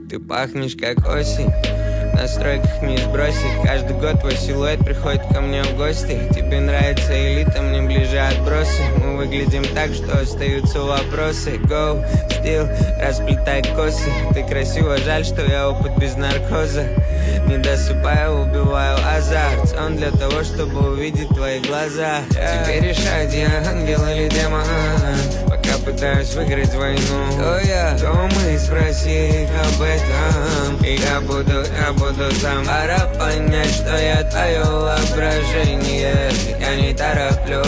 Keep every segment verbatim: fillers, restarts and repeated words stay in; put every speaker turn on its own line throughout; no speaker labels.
Ты пахнешь как осень, на стройках не сбросить. Каждый год твой силуэт приходит ко мне в гости. Тебе нравится элита, мне ближе отбросы. Мы выглядим так, что остаются вопросы. Go, still, расплетай косы. Ты красива, жаль, что я опыт без наркоза. Не досыпаю, убиваю азарт. Он для того, чтобы увидеть твои глаза. Теперь решать, я ангел или демон. Пока пытаюсь выиграть войну. Кто я? Кто мы? Спроси их об этом. И я буду, я буду там. Пора понять, что я твое воображение. Я не тороплю.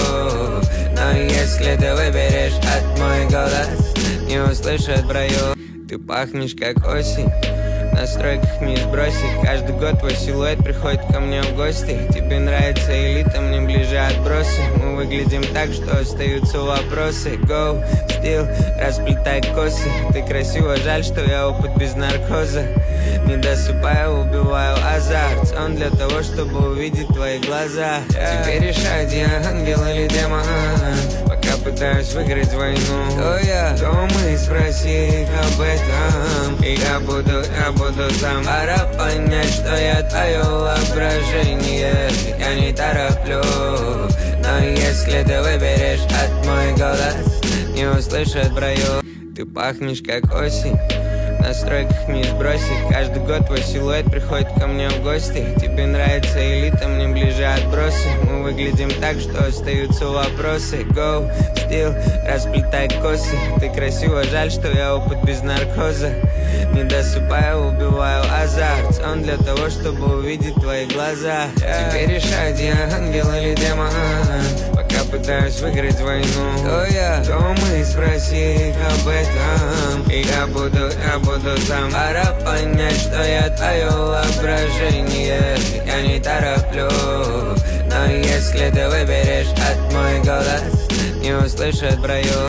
Но если ты выберешь от мой голос, не услышат в раю. Ты пахнешь как осень, на стройках не сбросить. Каждый год твой силуэт приходит ко мне в гости. Тебе нравится элита, мне ближе отбросы. Мы выглядим так, что остаются вопросы. Go, still, расплетай косы. Ты красива, жаль, что я опыт без наркоза. Не досыпаю, убиваю азарт. Он для того, чтобы увидеть твои глаза. Теперь решать, я ангел или демон. Пока пытаюсь выиграть войну. Кто я? Кто мы? Спроси их об этом. И я буду, я буду там. Пора понять, что я твое воображение. Я не тороплю. Но если ты выберешь от мой голос, не услышат в раю. Ты пахнешь как осень, на стройках не сбросить. Каждый год твой силуэт приходит ко мне в гости. Тебе нравится элита, мне ближе отбросы. Мы выглядим так, что остаются вопросы. Go, still, расплетай косы. Ты красива, жаль, что я опыт без наркоза. Не досыпаю, убиваю азарт. Он для того, чтобы увидеть твои глаза. Теперь решать, я ангел или демон. Пока пытаюсь выиграть войну. Кто я? Кто мы? Спроси их об этом. И я буду, я буду там. Пора понять, что я твое воображение. Я не тороплю. Но если ты выберешь от мой голос, не услышат в раю.